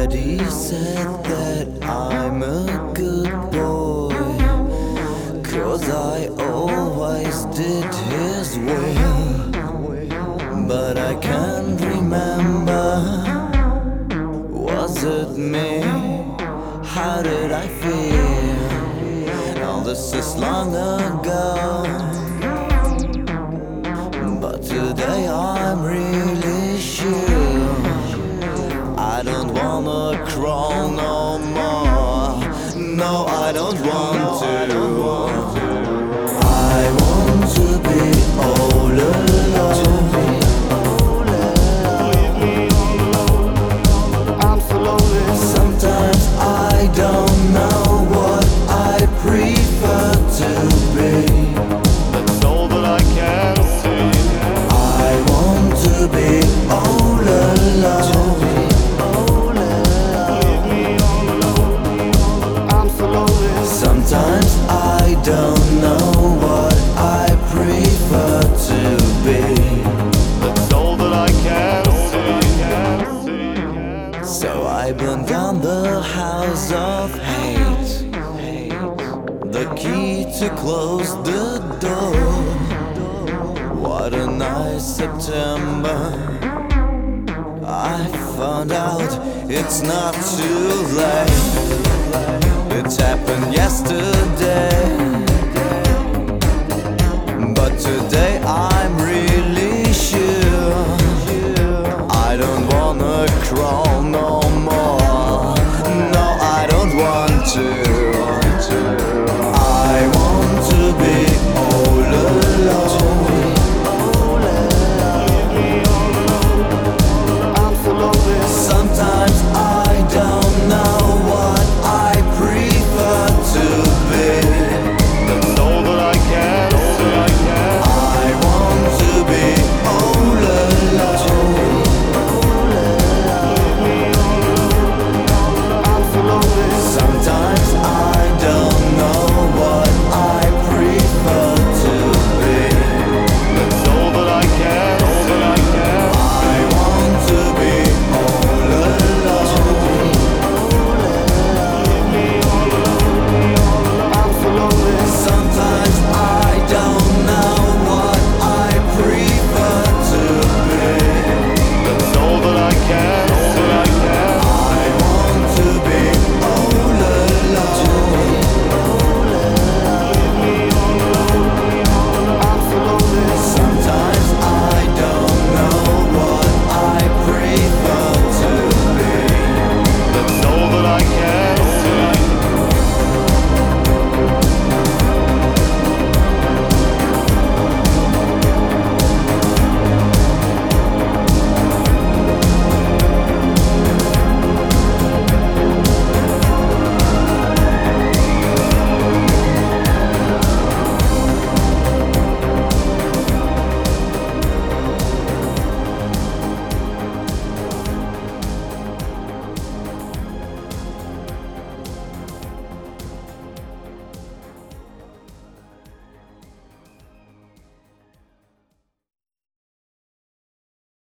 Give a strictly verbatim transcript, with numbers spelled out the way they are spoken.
Daddy said that I'm a good boy, 'cause I always did his will. But I can't remember, was it me? How did I feel? Now this is long ago, but today I'm really sure I don't wanna crawl no more. No, I don't want to. I want to be all alone. I'm so lonely. Sometimes I don't know what I prefer to be. That's all that I can see. I want to be all alone. Sometimes I don't know what I prefer to be. That's all that I can see. So I burn down the house of hate, the key to close the door. What a nice September. I found out it's not too late. It happened yesterday.